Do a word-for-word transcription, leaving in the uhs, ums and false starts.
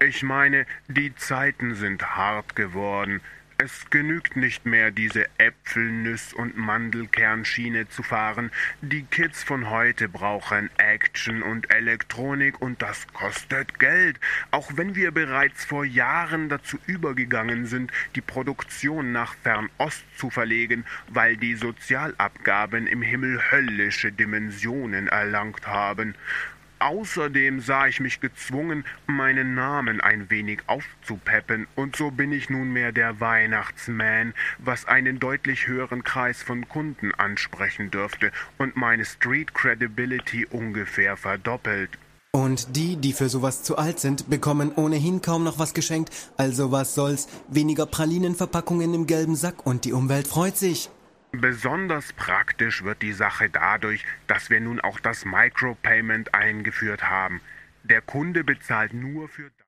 Ich meine, die Zeiten sind hart geworden. Es genügt nicht mehr, diese Äpfel-, und Mandelkernschiene zu fahren. Die Kids von heute brauchen Action und Elektronik und das kostet Geld. Auch wenn wir bereits vor Jahren dazu übergegangen sind, die Produktion nach Fernost zu verlegen, weil die Sozialabgaben im Himmel höllische Dimensionen erlangt haben. Außerdem sah ich mich gezwungen, meinen Namen ein wenig aufzupeppen, und so bin ich nunmehr der Weihnachtsman, was einen deutlich höheren Kreis von Kunden ansprechen dürfte und meine Street Credibility ungefähr verdoppelt. Und die, die für sowas zu alt sind, bekommen ohnehin kaum noch was geschenkt, also was soll's, weniger Pralinenverpackungen im gelben Sack und die Umwelt freut sich. Besonders praktisch wird die Sache dadurch, dass wir nun auch das Micropayment eingeführt haben. Der Kunde bezahlt nur für